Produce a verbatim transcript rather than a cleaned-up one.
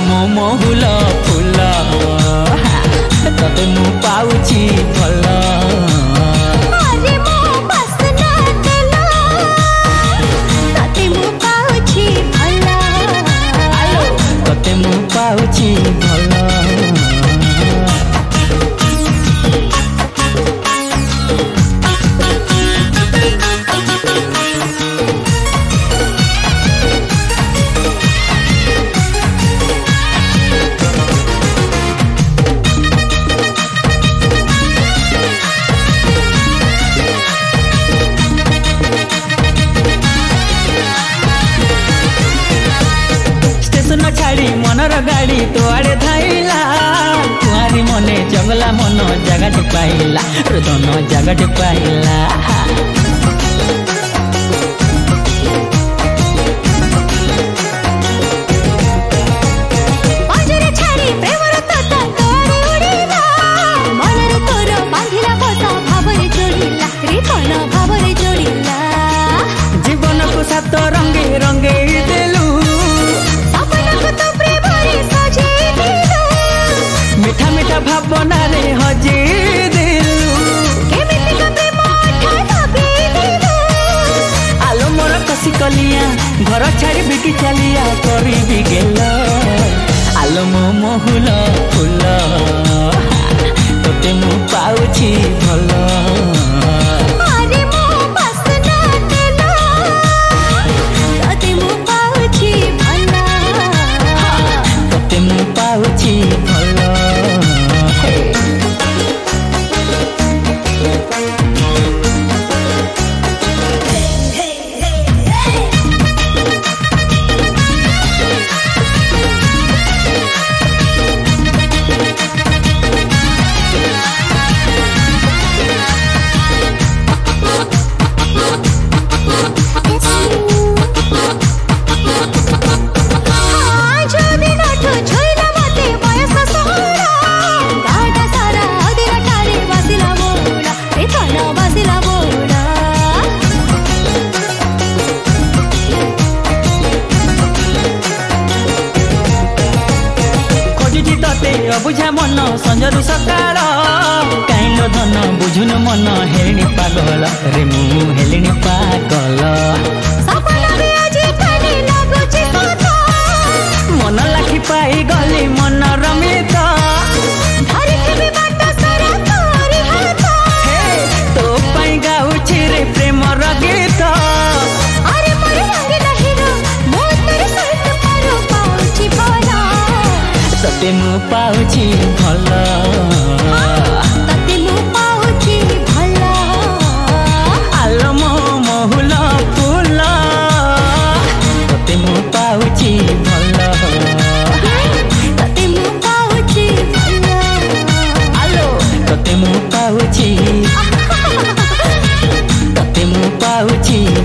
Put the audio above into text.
मो महुल फूल तते मु पाउछि भल अरे मो बसना तेल तते मु पाउछि भल तते मु पाउछि भल छाड़ी मनर गाड़ी तोआड़े धाइला तुआरी मने जगला मन जगह पाइला रुदन जगह पाइला जीवन को सात रंगे रंगे देलु मीठा मीठा भावना रे हजे दिलु आलो मोर कसी कलिया घर छाड़ी बिकी चलिया करी भी गेल आलो मो महुल फूल तोते मु पाउछि भल पाउछि भल बुझा मन संजरु सकाळ काइलो धन बुझुन मन हेलिनी पागल रे मु हेलिनी पागल मन लाखी पाई गली मन रमित तो पाई गाउछि रे प्रेम र गीत तते मु पाउछि भल तते मु पाउछि भल आलो मो महुल फूल तते मु पाउछि भल तते मु पाउछि भल आलो तते मु पाउछि तते मु पाउछि